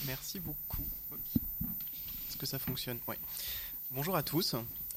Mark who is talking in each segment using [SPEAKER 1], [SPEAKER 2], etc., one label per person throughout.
[SPEAKER 1] Merci beaucoup. Est-ce que ça fonctionne? Oui. Bonjour à tous.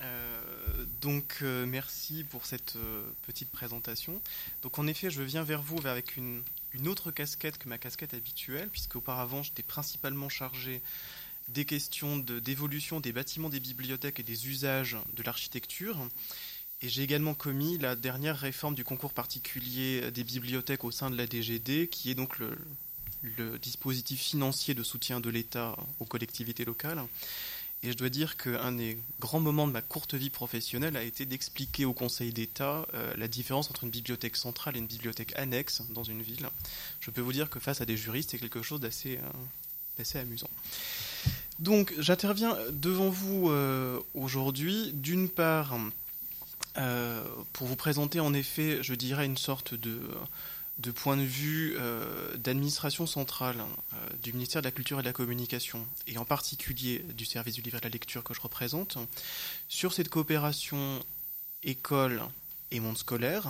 [SPEAKER 1] Merci pour cette petite présentation. Donc, en effet, je viens vers vous avec une autre casquette que ma casquette habituelle, puisque auparavant, j'étais principalement chargé des questions d'évolution des bâtiments des bibliothèques et des usages de l'architecture. Et j'ai également commis la dernière réforme du concours particulier des bibliothèques au sein de la DGD, qui est donc le dispositif financier de soutien de l'État aux collectivités locales. Et je dois dire qu'un des grands moments de ma courte vie professionnelle a été d'expliquer au Conseil d'État la différence entre une bibliothèque centrale et une bibliothèque annexe dans une ville. Je peux vous dire que face à des juristes, c'est quelque chose d'assez amusant. Donc, j'interviens devant vous aujourd'hui, d'une part, pour vous présenter en effet, je dirais, une sorte de point de vue d'administration centrale du ministère de la Culture et de la Communication, et en particulier du service du livre et de la lecture que je représente, sur cette coopération école et monde scolaire,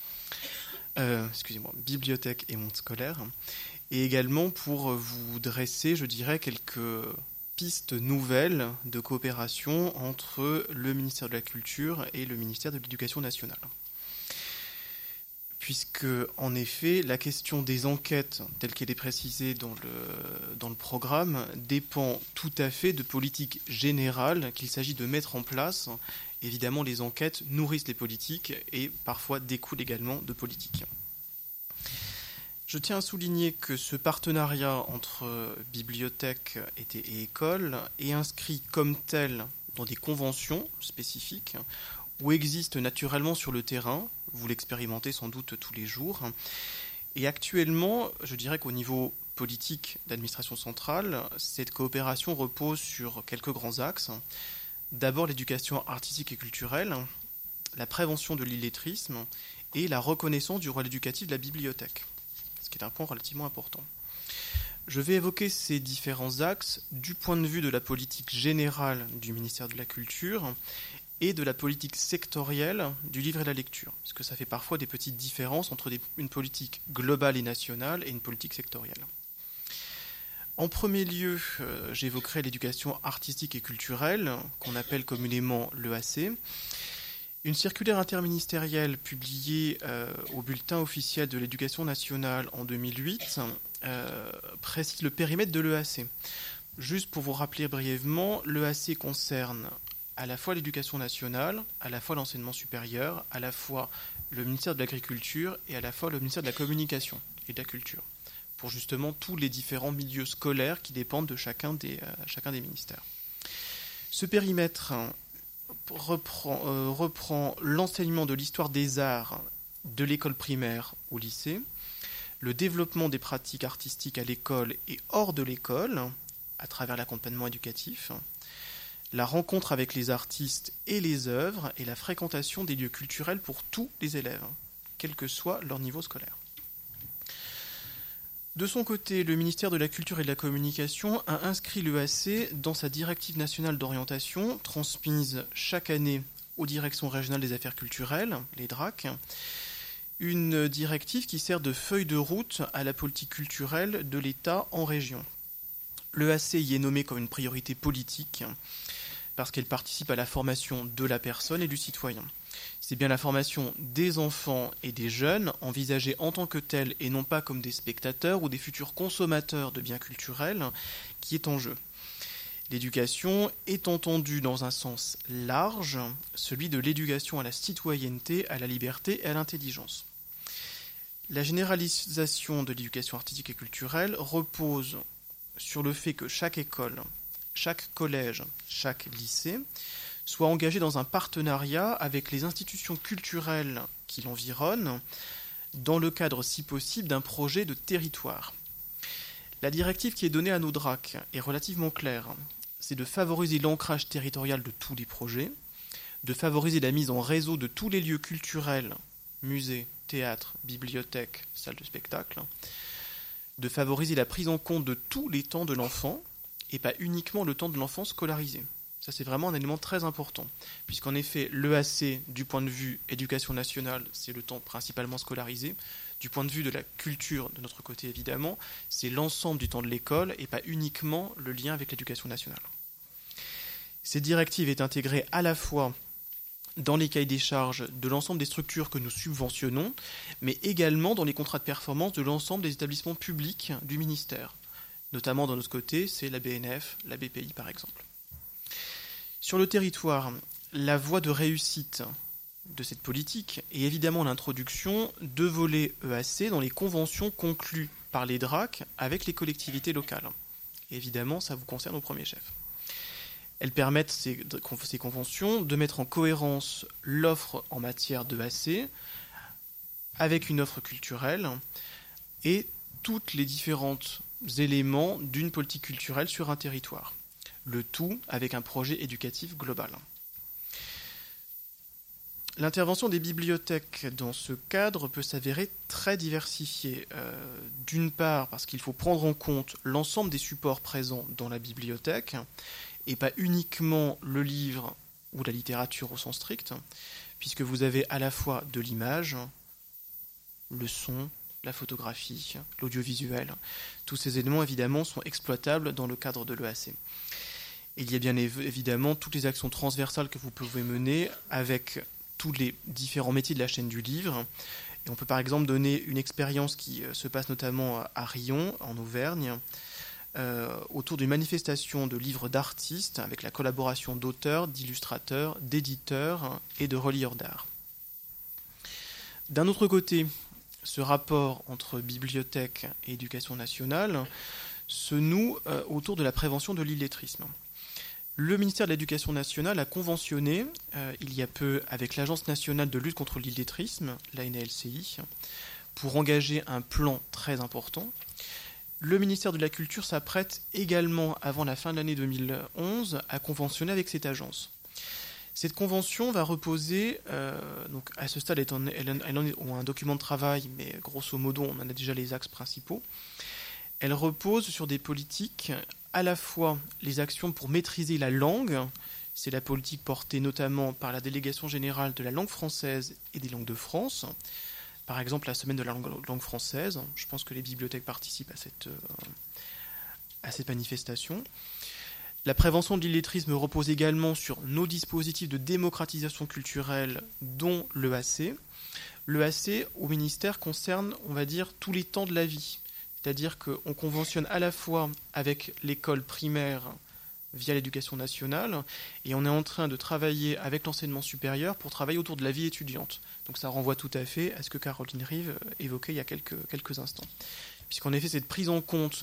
[SPEAKER 1] bibliothèque et monde scolaire, et également pour vous dresser, je dirais, quelques pistes nouvelles de coopération entre le ministère de la Culture et le ministère de l'Éducation nationale. Puisque, en effet, la question des enquêtes, telle qu'elle est précisée dans le programme, dépend tout à fait de politiques générales qu'il s'agit de mettre en place. Évidemment, les enquêtes nourrissent les politiques et parfois découlent également de politiques. Je tiens à souligner que ce partenariat entre bibliothèques et écoles est inscrit comme tel dans des conventions spécifiques où existe naturellement sur le terrain. Vous l'expérimentez sans doute tous les jours. Et actuellement, je dirais qu'au niveau politique d'administration centrale, cette coopération repose sur quelques grands axes. D'abord, l'éducation artistique et culturelle, la prévention de l'illettrisme et la reconnaissance du rôle éducatif de la bibliothèque, ce qui est un point relativement important. Je vais évoquer ces différents axes du point de vue de la politique générale du ministère de la Culture et de la politique sectorielle du livre et de la lecture, parce que ça fait parfois des petites différences entre une politique globale et nationale et une politique sectorielle. En premier lieu, j'évoquerai l'éducation artistique et culturelle, qu'on appelle communément l'EAC. Une circulaire interministérielle publiée au bulletin officiel de l'éducation nationale en 2008 précise le périmètre de l'EAC. Juste pour vous rappeler brièvement, l'EAC concerne à la fois l'éducation nationale, à la fois l'enseignement supérieur, à la fois le ministère de l'Agriculture et à la fois le ministère de la Communication et de la Culture, pour justement tous les différents milieux scolaires qui dépendent de chacun des ministères. Ce périmètre reprend l'enseignement de l'histoire des arts de l'école primaire au lycée, le développement des pratiques artistiques à l'école et hors de l'école, à travers l'accompagnement éducatif, la rencontre avec les artistes et les œuvres et la fréquentation des lieux culturels pour tous les élèves, quel que soit leur niveau scolaire. De son côté, le ministère de la Culture et de la Communication a inscrit l'EAC dans sa directive nationale d'orientation, transmise chaque année aux directions régionales des affaires culturelles, les DRAC, une directive qui sert de feuille de route à la politique culturelle de l'État en région. L'EAC y est nommé comme une priorité politique parce qu'elle participe à la formation de la personne et du citoyen. C'est bien la formation des enfants et des jeunes, envisagés en tant que tels et non pas comme des spectateurs ou des futurs consommateurs de biens culturels, qui est en jeu. L'éducation est entendue dans un sens large, celui de l'éducation à la citoyenneté, à la liberté et à l'intelligence. La généralisation de l'éducation artistique et culturelle repose sur le fait que chaque école, chaque collège, chaque lycée soit engagé dans un partenariat avec les institutions culturelles qui l'environnent, dans le cadre, si possible, d'un projet de territoire. La directive qui est donnée à nos DRAC est relativement claire. C'est de favoriser l'ancrage territorial de tous les projets, de favoriser la mise en réseau de tous les lieux culturels, musées, théâtres, bibliothèques, salles de spectacle, de favoriser la prise en compte de tous les temps de l'enfant, et pas uniquement le temps de l'enfant scolarisé. Ça, c'est vraiment un élément très important, puisqu'en effet, l'EAC, du point de vue éducation nationale, c'est le temps principalement scolarisé. Du point de vue de la culture, de notre côté évidemment, c'est l'ensemble du temps de l'école et pas uniquement le lien avec l'éducation nationale. Cette directive est intégrée à la fois dans les cahiers des charges de l'ensemble des structures que nous subventionnons, mais également dans les contrats de performance de l'ensemble des établissements publics du ministère. Notamment, dans notre côté, c'est la BNF, la BPI par exemple. Sur le territoire, la voie de réussite de cette politique est évidemment l'introduction de volets EAC dans les conventions conclues par les DRAC avec les collectivités locales. Et évidemment, ça vous concerne au premier chef. Elles permettent, ces conventions, de mettre en cohérence l'offre en matière d'EAC avec une offre culturelle et tous les différents éléments d'une politique culturelle sur un territoire. Le tout avec un projet éducatif global. L'intervention des bibliothèques dans ce cadre peut s'avérer très diversifiée. D'une part, parce qu'il faut prendre en compte l'ensemble des supports présents dans la bibliothèque, et pas uniquement le livre ou la littérature au sens strict, puisque vous avez à la fois de l'image, le son, la photographie, l'audiovisuel. Tous ces éléments, évidemment, sont exploitables dans le cadre de l'EAC. Il y a bien évidemment toutes les actions transversales que vous pouvez mener avec tous les différents métiers de la chaîne du livre. Et on peut par exemple donner une expérience qui se passe notamment à Riom, en Auvergne, autour d'une manifestation de livres d'artistes avec la collaboration d'auteurs, d'illustrateurs, d'éditeurs et de relieurs d'art. D'un autre côté, ce rapport entre bibliothèque et éducation nationale se noue autour de la prévention de l'illettrisme. Le ministère de l'Éducation nationale a conventionné, il y a peu, avec l'Agence nationale de lutte contre l'illettrisme, l'ANLCI, pour engager un plan très important. Le ministère de la Culture s'apprête également, avant la fin de l'année 2011, à conventionner avec cette agence. Cette convention va reposer, donc à ce stade, elle en est un document de travail, mais grosso modo, on en a déjà les axes principaux. Elle repose sur des politiques, à la fois les actions pour maîtriser la langue, c'est la politique portée notamment par la délégation générale de la langue française et des langues de France. Par exemple, la semaine de la langue française, je pense que les bibliothèques participent à cette manifestation. La prévention de l'illettrisme repose également sur nos dispositifs de démocratisation culturelle, dont l'EAC. L'EAC, au ministère, concerne, on va dire, tous les temps de la vie. C'est-à-dire qu'on conventionne à la fois avec l'école primaire via l'éducation nationale, et on est en train de travailler avec l'enseignement supérieur pour travailler autour de la vie étudiante. Donc ça renvoie tout à fait à ce que Caroline Rive évoquait il y a quelques instants. Puisqu'en effet, cette prise en compte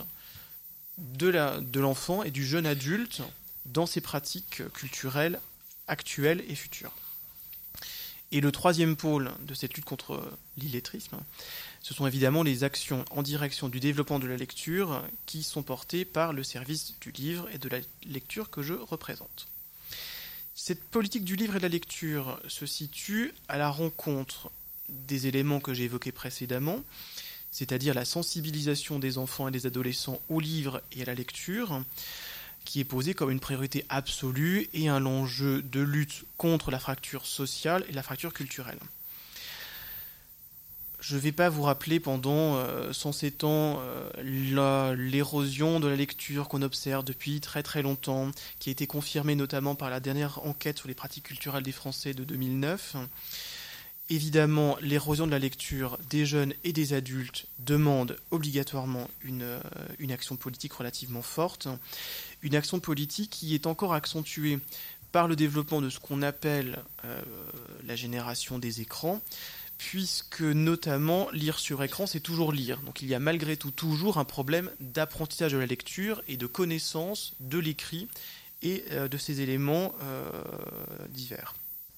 [SPEAKER 1] de l'enfant et du jeune adulte dans ses pratiques culturelles actuelles et futures. Et le troisième pôle de cette lutte contre l'illettrisme, ce sont évidemment les actions en direction du développement de la lecture qui sont portées par le service du livre et de la lecture que je représente. Cette politique du livre et de la lecture se situe à la rencontre des éléments que j'ai évoqués précédemment, c'est-à-dire la sensibilisation des enfants et des adolescents au livre et à la lecture, qui est posée comme une priorité absolue et un enjeu de lutte contre la fracture sociale et la fracture culturelle. Je ne vais pas vous rappeler pendant 107 ans l'érosion de la lecture qu'on observe depuis très très longtemps, qui a été confirmée notamment par la dernière enquête sur les pratiques culturelles des Français de 2009. Évidemment, l'érosion de la lecture des jeunes et des adultes demande obligatoirement une action politique relativement forte, une action politique qui est encore accentuée par le développement de ce qu'on appelle la génération des écrans, puisque notamment lire sur écran, c'est toujours lire. Donc il y a malgré tout toujours un problème d'apprentissage de la lecture et de connaissance de l'écrit et de ces éléments divers.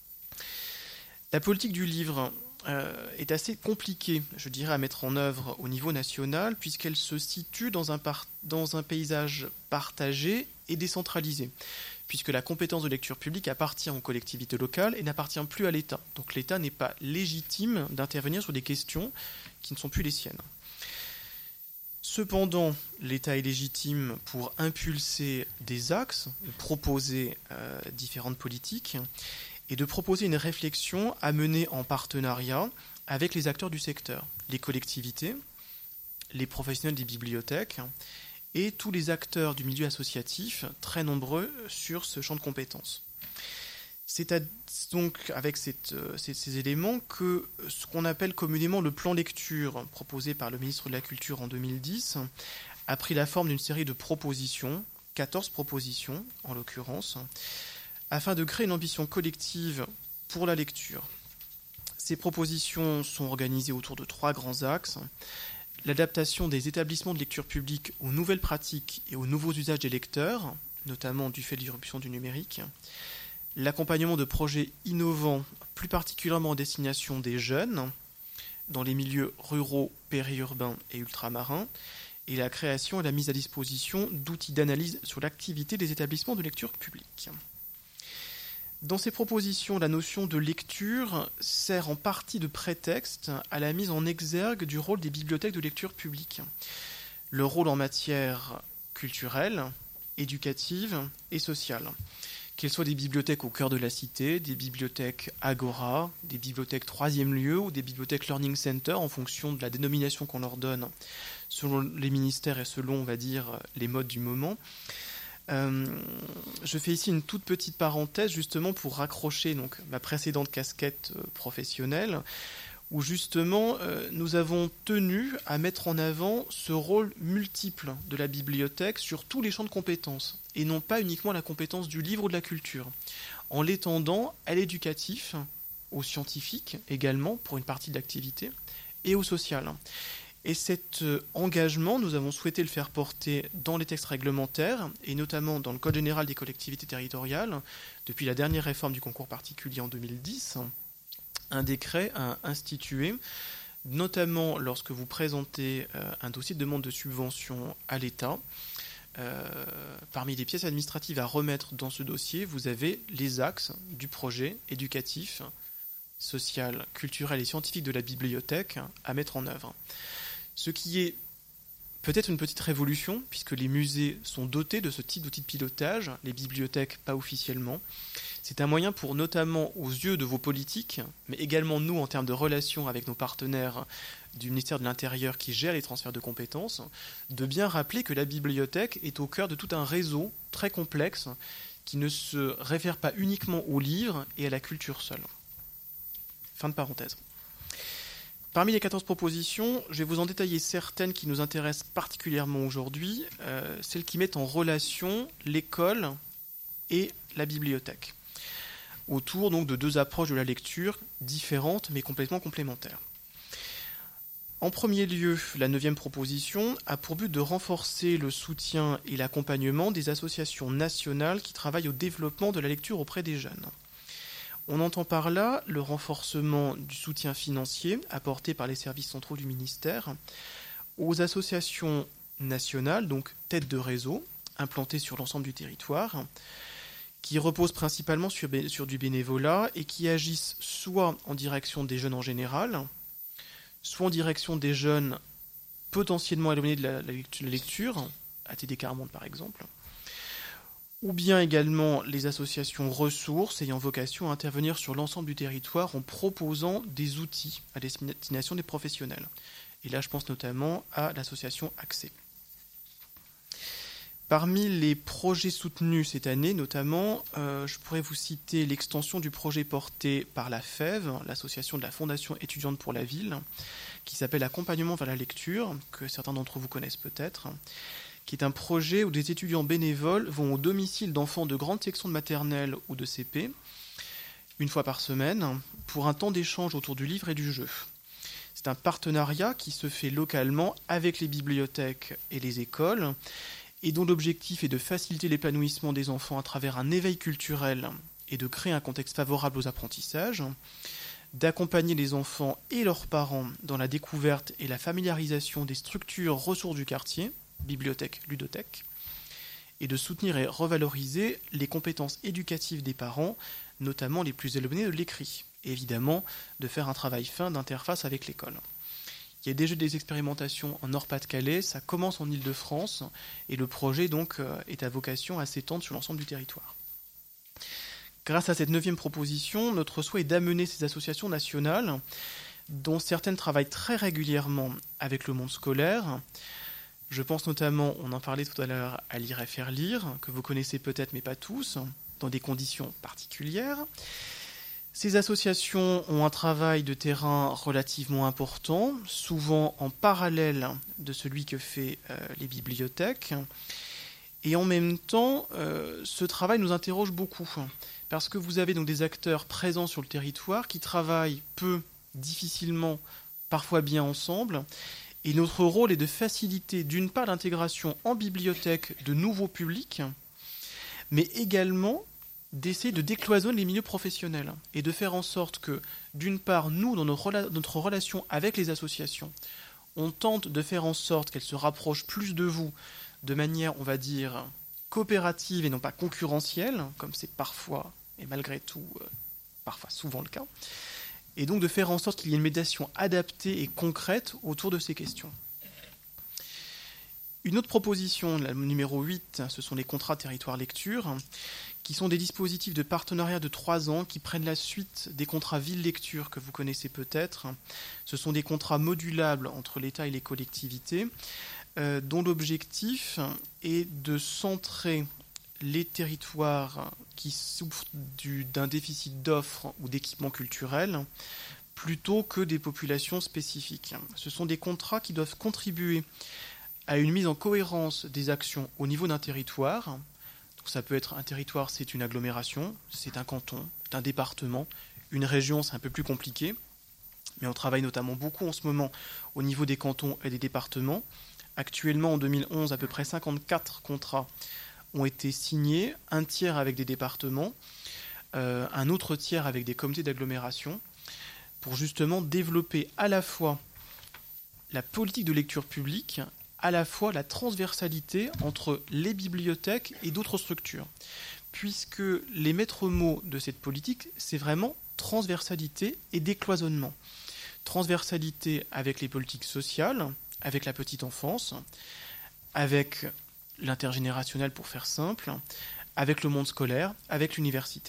[SPEAKER 1] La politique du livre est assez compliquée, je dirais, à mettre en œuvre au niveau national, puisqu'elle se situe dans un paysage partagé et décentralisé, puisque la compétence de lecture publique appartient aux collectivités locales et n'appartient plus à l'État. Donc l'État n'est pas légitime d'intervenir sur des questions qui ne sont plus les siennes. Cependant, l'État est légitime pour impulser des axes, proposer différentes politiques, et de proposer une réflexion à mener en partenariat avec les acteurs du secteur, les collectivités, les professionnels des bibliothèques et tous les acteurs du milieu associatif, très nombreux sur ce champ de compétences. C'est donc avec ces éléments que ce qu'on appelle communément le plan lecture proposé par le ministre de la Culture en 2010 a pris la forme d'une série de propositions, 14 propositions en l'occurrence, afin de créer une ambition collective pour la lecture. Ces propositions sont organisées autour de 3 grands axes. L'adaptation des établissements de lecture publique aux nouvelles pratiques et aux nouveaux usages des lecteurs, notamment du fait de l'irruption du numérique. L'accompagnement de projets innovants, plus particulièrement en destination des jeunes, dans les milieux ruraux, périurbains et ultramarins, et la création et la mise à disposition d'outils d'analyse sur l'activité des établissements de lecture publique. Dans ces propositions, la notion de lecture sert en partie de prétexte à la mise en exergue du rôle des bibliothèques de lecture publique. Le rôle en matière culturelle, éducative et sociale. Qu'elles soient des bibliothèques au cœur de la cité, des bibliothèques Agora, des bibliothèques troisième lieu ou des bibliothèques Learning Center en fonction de la dénomination qu'on leur donne selon les ministères et selon, on va dire, les modes du moment. Je fais ici une toute petite parenthèse justement pour raccrocher donc, ma précédente casquette professionnelle où justement nous avons tenu à mettre en avant ce rôle multiple de la bibliothèque sur tous les champs de compétences, et non pas uniquement la compétence du livre ou de la culture, en l'étendant à l'éducatif, au scientifique également, pour une partie de l'activité, et au social. Et cet engagement, nous avons souhaité le faire porter dans les textes réglementaires, et notamment dans le Code général des collectivités territoriales, depuis la dernière réforme du concours particulier en 2010, un décret a institué, notamment lorsque vous présentez un dossier de demande de subvention à l'État. Parmi les pièces administratives à remettre dans ce dossier, vous avez les axes du projet éducatif, social, culturel et scientifique de la bibliothèque à mettre en œuvre. Ce qui est peut-être une petite révolution, puisque les musées sont dotés de ce type d'outils de pilotage, les bibliothèques pas officiellement. C'est un moyen pour, notamment aux yeux de vos politiques, mais également nous en termes de relations avec nos partenaires du ministère de l'Intérieur qui gèrent les transferts de compétences, de bien rappeler que la bibliothèque est au cœur de tout un réseau très complexe qui ne se réfère pas uniquement aux livres et à la culture seule. Fin de parenthèse. Parmi les 14 propositions, je vais vous en détailler certaines qui nous intéressent particulièrement aujourd'hui, celles qui mettent en relation l'école et la bibliothèque, autour donc de 2 approches de la lecture différentes mais complètement complémentaires. En premier lieu, la 9e proposition a pour but de renforcer le soutien et l'accompagnement des associations nationales qui travaillent au développement de la lecture auprès des jeunes. On entend par là le renforcement du soutien financier apporté par les services centraux du ministère aux associations nationales, donc têtes de réseau, implantées sur l'ensemble du territoire, qui reposent principalement sur du bénévolat et qui agissent soit en direction des jeunes en général, soit en direction des jeunes potentiellement éloignés de la lecture, ATD Carmonde par exemple, ou bien également les associations ressources ayant vocation à intervenir sur l'ensemble du territoire en proposant des outils à destination des professionnels. Et là, je pense notamment à l'association Accès. Parmi les projets soutenus cette année, notamment, je pourrais vous citer l'extension du projet porté par la FEV, l'association de la Fondation étudiante pour la ville, qui s'appelle Accompagnement vers la lecture, que certains d'entre vous connaissent peut-être, qui est un projet où des étudiants bénévoles vont au domicile d'enfants de grandes sections de maternelle ou de CP, une fois par semaine, pour un temps d'échange autour du livre et du jeu. C'est un partenariat qui se fait localement avec les bibliothèques et les écoles, et dont l'objectif est de faciliter l'épanouissement des enfants à travers un éveil culturel et de créer un contexte favorable aux apprentissages, d'accompagner les enfants et leurs parents dans la découverte et la familiarisation des structures ressources du quartier, bibliothèque, ludothèque, et de soutenir et revaloriser les compétences éducatives des parents, notamment les plus éloignés de l'écrit, et évidemment de faire un travail fin d'interface avec l'école. Il y a déjà des expérimentations en Nord-Pas-de-Calais, ça commence en Île-de-France, et le projet donc est à vocation à s'étendre sur l'ensemble du territoire. Grâce à cette 9e proposition, notre souhait est d'amener ces associations nationales dont certaines travaillent très régulièrement avec le monde scolaire. Je pense notamment, on en parlait tout à l'heure, à Lire et Faire Lire, que vous connaissez peut-être mais pas tous, dans des conditions particulières. Ces associations ont un travail de terrain relativement important, souvent en parallèle de celui que fait les bibliothèques. Et en même temps, ce travail nous interroge beaucoup, parce que vous avez donc des acteurs présents sur le territoire qui travaillent peu, difficilement, parfois bien ensemble. Et notre rôle est de faciliter d'une part l'intégration en bibliothèque de nouveaux publics, mais également d'essayer de décloisonner les milieux professionnels et de faire en sorte que, d'une part, nous, dans notre relation avec les associations, on tente de faire en sorte qu'elles se rapprochent plus de vous de manière, on va dire, coopérative et non pas concurrentielle, comme c'est parfois, et malgré tout, parfois souvent le cas, et donc de faire en sorte qu'il y ait une médiation adaptée et concrète autour de ces questions. Une autre proposition, la numéro 8, ce sont les contrats territoire lecture, qui sont des dispositifs de partenariat de 3 ans qui prennent la suite des contrats ville lecture que vous connaissez peut-être. Ce sont des contrats modulables entre l'État et les collectivités, dont l'objectif est de centrer les territoires qui souffrent d'un déficit d'offres ou d'équipements culturels plutôt que des populations spécifiques. Ce sont des contrats qui doivent contribuer à une mise en cohérence des actions au niveau d'un territoire. Donc ça peut être un territoire, c'est une agglomération, c'est un canton, c'est un département, une région, c'est un peu plus compliqué, mais on travaille notamment beaucoup en ce moment au niveau des cantons et des départements. Actuellement, en 2011, à peu près 54 contrats ont été signés, un tiers avec des départements, un autre tiers avec des comités d'agglomération, pour justement développer à la fois la politique de lecture publique, à la fois la transversalité entre les bibliothèques et d'autres structures. Puisque les maîtres mots de cette politique, c'est vraiment transversalité et décloisonnement. Transversalité avec les politiques sociales, avec la petite enfance, avec l'intergénérationnel pour faire simple, avec le monde scolaire, avec l'université.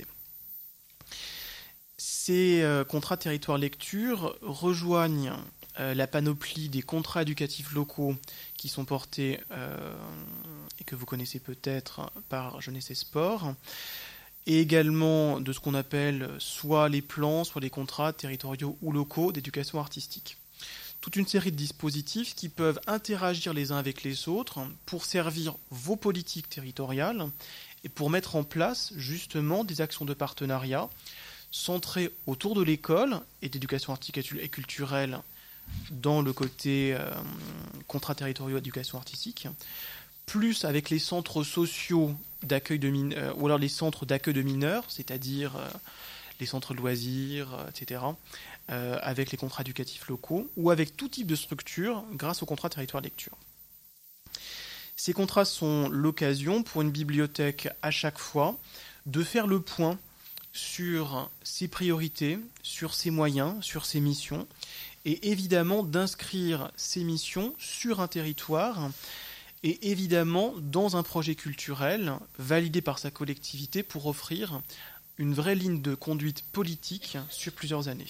[SPEAKER 1] Ces contrats territoire lecture rejoignent la panoplie des contrats éducatifs locaux qui sont portés et que vous connaissez peut-être par Jeunesse et Sport, et également de ce qu'on appelle soit les plans, soit les contrats territoriaux ou locaux d'éducation artistique. Toute une série de dispositifs qui peuvent interagir les uns avec les autres pour servir vos politiques territoriales et pour mettre en place justement des actions de partenariat centrées autour de l'école et d'éducation artistique et culturelle dans le côté contrats territoriaux d'éducation artistique, plus avec les centres sociaux d'accueil de mineurs, ou alors les centres d'accueil de mineurs, c'est-à-dire les centres de loisirs, etc., avec les contrats éducatifs locaux, ou avec tout type de structure grâce au contrat territoire lecture. Ces contrats sont l'occasion pour une bibliothèque à chaque fois de faire le point sur ses priorités, sur ses moyens, sur ses missions, et évidemment d'inscrire ces missions sur un territoire et évidemment dans un projet culturel validé par sa collectivité pour offrir une vraie ligne de conduite politique sur plusieurs années.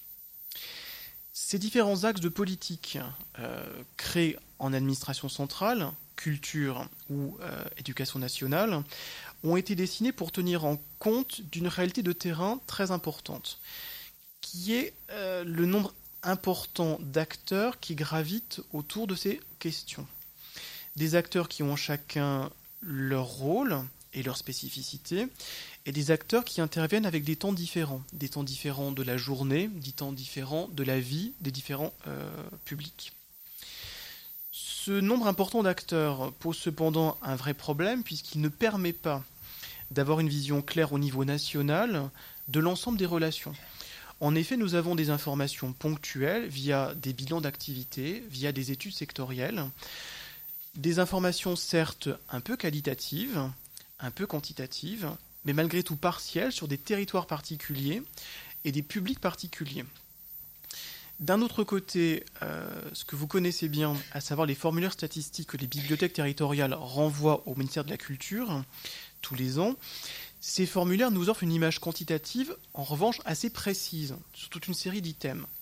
[SPEAKER 1] Ces différents axes de politique créés en administration centrale, culture ou éducation nationale, ont été dessinés pour tenir en compte d'une réalité de terrain très importante, qui est le nombre important d'acteurs qui gravitent autour de ces questions. Des acteurs qui ont chacun leur rôle et leur spécificité, et des acteurs qui interviennent avec des temps différents de la journée, des temps différents de la vie des différents publics. Ce nombre important d'acteurs pose cependant un vrai problème puisqu'il ne permet pas d'avoir une vision claire au niveau national de l'ensemble des relations. En effet, nous avons des informations ponctuelles via des bilans d'activité, via des études sectorielles, des informations certes un peu qualitatives, un peu quantitatives, mais malgré tout partielles sur des territoires particuliers et des publics particuliers. D'un autre côté, ce que vous connaissez bien, à savoir les formulaires statistiques que les bibliothèques territoriales renvoient au ministère de la Culture tous les ans, ces formulaires nous offrent une image quantitative, en revanche assez précise, sur toute une série d'items.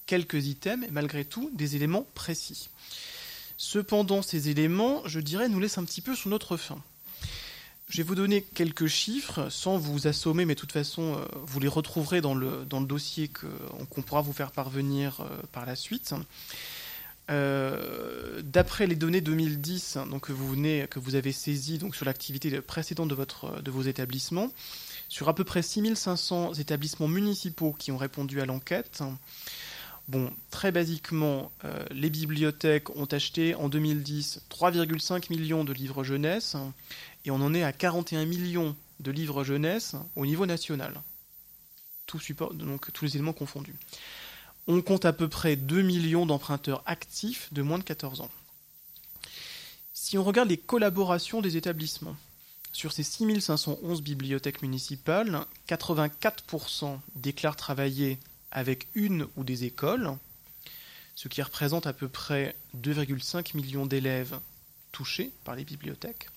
[SPEAKER 1] quelques items, et malgré tout, des éléments précis. Cependant, ces éléments, je dirais, nous laissent un petit peu sur notre faim. Je vais vous donner quelques chiffres, sans vous assommer, mais de toute façon, vous les retrouverez dans le dossier qu'on pourra vous faire parvenir par la suite. D'après les données 2010 donc, que vous avez saisies donc, sur l'activité précédente de vos établissements, sur à peu près 6500 établissements municipaux qui ont répondu à l'enquête, bon, très basiquement, les bibliothèques ont acheté en 2010 3,5 millions de livres jeunesse et on en est à 41 millions de livres jeunesse au niveau national. Donc tous les éléments confondus. On compte à peu près 2 millions d'emprunteurs actifs de moins de 14 ans. Si on regarde les collaborations des établissements, sur ces 6511 bibliothèques municipales, 84% déclarent travailler avec une ou des écoles, ce qui représente à peu près 2,5 millions d'élèves touchés par les bibliothèques.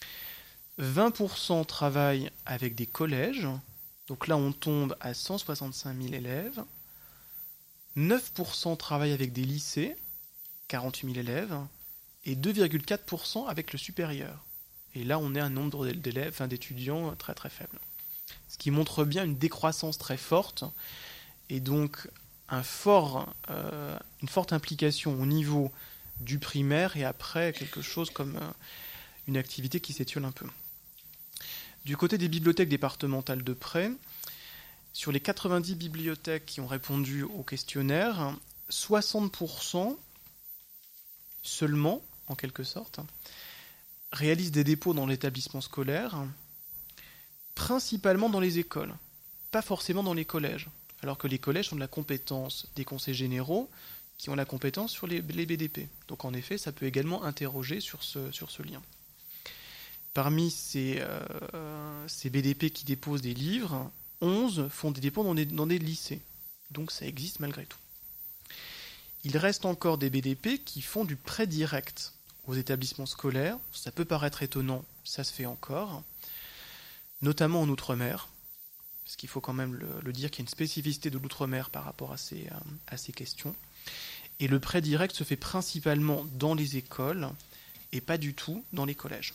[SPEAKER 1] 20% travaillent avec des collèges, donc là on tombe à 165 000 élèves. 9% travaillent avec des lycées, 48 000 élèves, et 2,4% avec le supérieur. Et là, on est un nombre d'élèves, d'étudiants très très faible. Ce qui montre bien une décroissance très forte, et donc une forte implication au niveau du primaire, et après quelque chose comme une activité qui s'étiole un peu. Du côté des bibliothèques départementales de près, sur les 90 bibliothèques qui ont répondu au questionnaire, 60% seulement, en quelque sorte, réalisent des dépôts dans l'établissement scolaire, principalement dans les écoles, pas forcément dans les collèges, alors que les collèges ont de la compétence des conseils généraux qui ont la compétence sur les BDP. Donc en effet, ça peut également interroger sur ce lien. Parmi ces BDP qui déposent des livres, 11 font des dépôts dans des lycées. Donc ça existe malgré tout. Il reste encore des BDP qui font du prêt direct aux établissements scolaires. Ça peut paraître étonnant, ça se fait encore. Notamment en Outre-mer. Parce qu'il faut quand même le dire qu'il y a une spécificité de l'Outre-mer par rapport à ces questions. Et le prêt direct se fait principalement dans les écoles et pas du tout dans les collèges.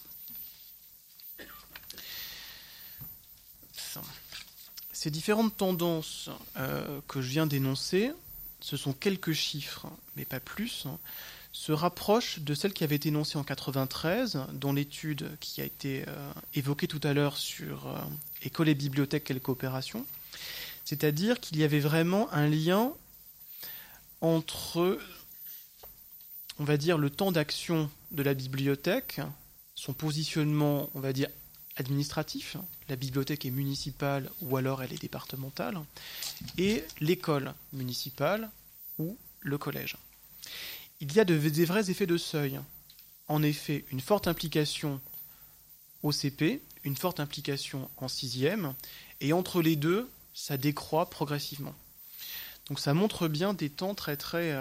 [SPEAKER 1] Ces différentes tendances que je viens d'énoncer, ce sont quelques chiffres, mais pas plus, se rapprochent de celles qui avaient été énoncées en 93, dans l'étude qui a été évoquée tout à l'heure sur école et bibliothèque, quelle coopération. C'est-à-dire qu'il y avait vraiment un lien entre, on va dire, le temps d'action de la bibliothèque, son positionnement, on va dire, administratif, la bibliothèque est municipale ou alors elle est départementale, et l'école municipale ou le collège. Il y a des vrais effets de seuil. En effet, une forte implication au CP, une forte implication en 6e, et entre les deux, ça décroît progressivement. Donc ça montre bien des temps très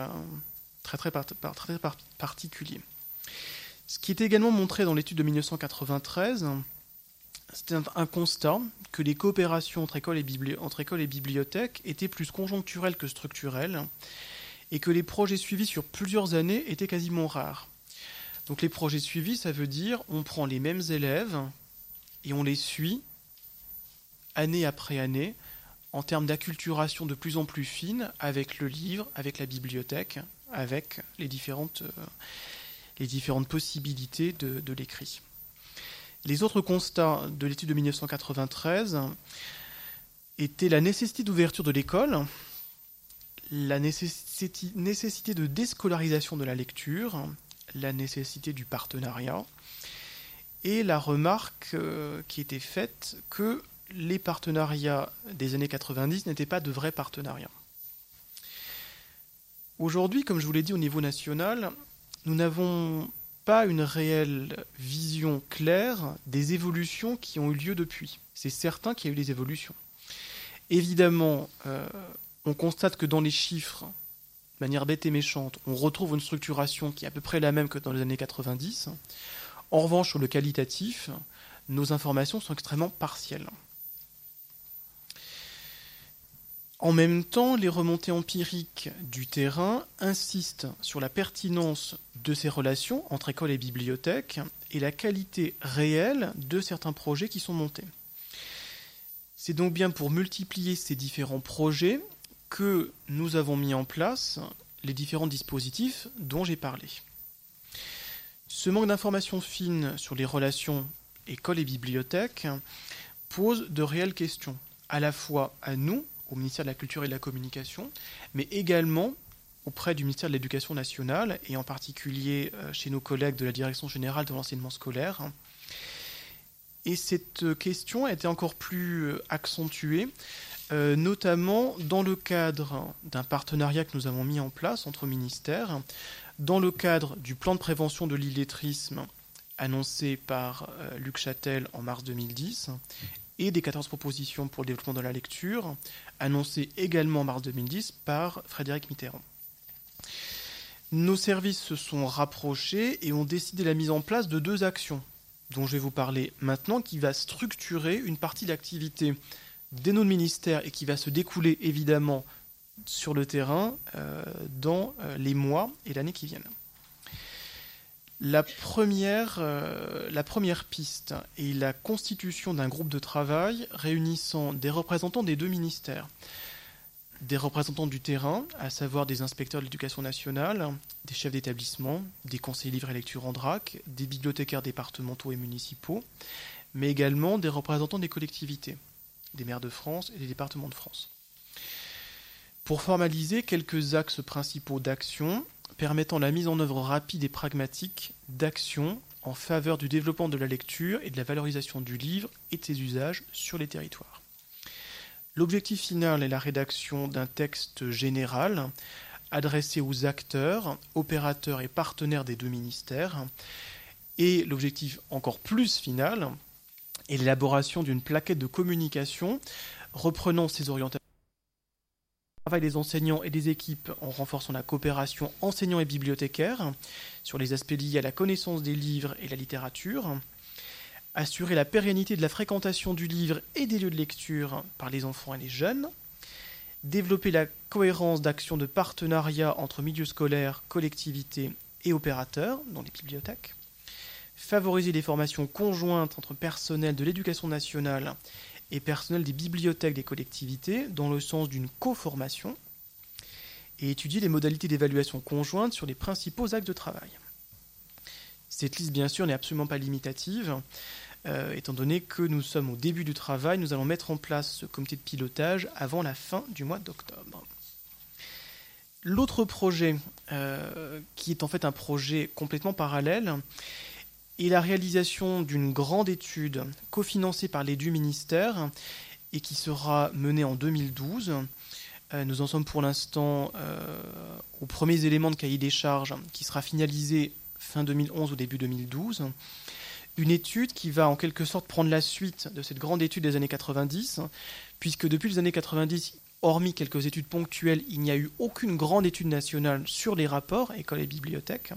[SPEAKER 1] particuliers. Ce qui est également montré dans l'étude de 1993, c'était un constat que les coopérations entre écoles et bibliothèques étaient plus conjoncturelles que structurelles et que les projets suivis sur plusieurs années étaient quasiment rares. Donc les projets suivis, ça veut dire on prend les mêmes élèves et on les suit année après année en termes d'acculturation de plus en plus fine avec le livre, avec la bibliothèque, avec les différentes possibilités de l'écrit. Les autres constats de l'étude de 1993 étaient la nécessité d'ouverture de l'école, la nécessité de déscolarisation de la lecture, la nécessité du partenariat, et la remarque qui était faite que les partenariats des années 90 n'étaient pas de vrais partenariats. Aujourd'hui, comme je vous l'ai dit au niveau national, nous n'avons pas une réelle vision claire des évolutions qui ont eu lieu depuis. C'est certain qu'il y a eu des évolutions. Évidemment, on constate que dans les chiffres, de manière bête et méchante, on retrouve une structuration qui est à peu près la même que dans les années 90. En revanche, sur le qualitatif, nos informations sont extrêmement partielles. En même temps, les remontées empiriques du terrain insistent sur la pertinence de ces relations entre école et bibliothèque et la qualité réelle de certains projets qui sont montés. C'est donc bien pour multiplier ces différents projets que nous avons mis en place les différents dispositifs dont j'ai parlé. Ce manque d'informations fines sur les relations école et bibliothèque pose de réelles questions, à la fois à nous, au ministère de la Culture et de la Communication, mais également auprès du ministère de l'Éducation nationale, et en particulier chez nos collègues de la Direction générale de l'enseignement scolaire. Et cette question a été encore plus accentuée, notamment dans le cadre d'un partenariat que nous avons mis en place entre ministères, dans le cadre du plan de prévention de l'illettrisme annoncé par Luc Chatel en mars 2010, et des 14 propositions pour le développement de la lecture, annoncées également en mars 2010 par Frédéric Mitterrand. Nos services se sont rapprochés et ont décidé la mise en place de 2 actions, dont je vais vous parler maintenant, qui va structurer une partie d'activité des nos ministères et qui va se découler évidemment sur le terrain dans les mois et l'année qui viennent. La première piste est la constitution d'un groupe de travail réunissant des représentants des 2 ministères, des représentants du terrain, à savoir des inspecteurs de l'éducation nationale, des chefs d'établissement, des conseillers livre et lecture en DRAC, des bibliothécaires départementaux et municipaux, mais également des représentants des collectivités, des maires de France et des départements de France. Pour formaliser quelques axes principaux d'action, permettant la mise en œuvre rapide et pragmatique d'actions en faveur du développement de la lecture et de la valorisation du livre et de ses usages sur les territoires. L'objectif final est la rédaction d'un texte général adressé aux acteurs, opérateurs et partenaires des 2 ministères, et l'objectif encore plus final est l'élaboration d'une plaquette de communication reprenant ces orientations. Le travail des enseignants et des équipes en renforçant la coopération enseignants et bibliothécaires sur les aspects liés à la connaissance des livres et la littérature, assurer la pérennité de la fréquentation du livre et des lieux de lecture par les enfants et les jeunes, développer la cohérence d'actions de partenariat entre milieux scolaires, collectivités et opérateurs, dont les bibliothèques, favoriser les formations conjointes entre personnel de l'éducation nationale et personnel des bibliothèques des collectivités dans le sens d'une co-formation, et étudier les modalités d'évaluation conjointe sur les principaux axes de travail. Cette liste, bien sûr, n'est absolument pas limitative, étant donné que nous sommes au début du travail, nous allons mettre en place ce comité de pilotage avant la fin du mois d'octobre. L'autre projet, qui est en fait un projet complètement parallèle, est la réalisation d'une grande étude cofinancée par les 2 ministères et qui sera menée en 2012. Nous en sommes pour l'instant aux premiers éléments de cahier des charges qui sera finalisé fin 2011 ou début 2012. Une étude qui va en quelque sorte prendre la suite de cette grande étude des années 90, puisque depuis les années 90, hormis quelques études ponctuelles, il n'y a eu aucune grande étude nationale sur les rapports école et bibliothèque.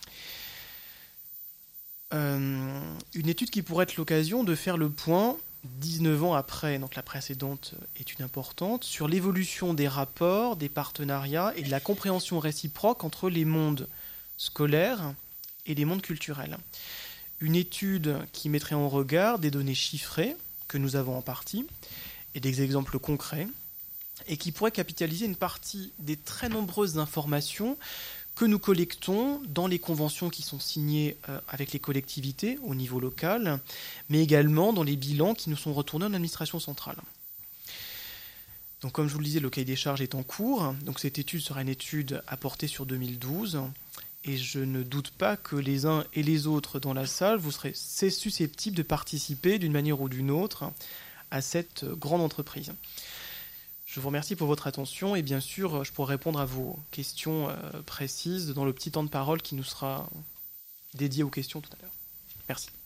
[SPEAKER 1] Une étude qui pourrait être l'occasion de faire le point, 19 ans après donc la précédente étude importante, sur l'évolution des rapports, des partenariats et de la compréhension réciproque entre les mondes scolaires et les mondes culturels. Une étude qui mettrait en regard des données chiffrées, que nous avons en partie, et des exemples concrets, et qui pourrait capitaliser une partie des très nombreuses informations que nous collectons dans les conventions qui sont signées avec les collectivités au niveau local, mais également dans les bilans qui nous sont retournés en administration centrale. Donc comme je vous le disais, le cahier des charges est en cours, donc cette étude sera une étude à porter sur 2012, et je ne doute pas que les uns et les autres dans la salle, vous serez susceptibles de participer d'une manière ou d'une autre à cette grande entreprise. Je vous remercie pour votre attention et bien sûr, je pourrai répondre à vos questions précises dans le petit temps de parole qui nous sera dédié aux questions tout à l'heure. Merci.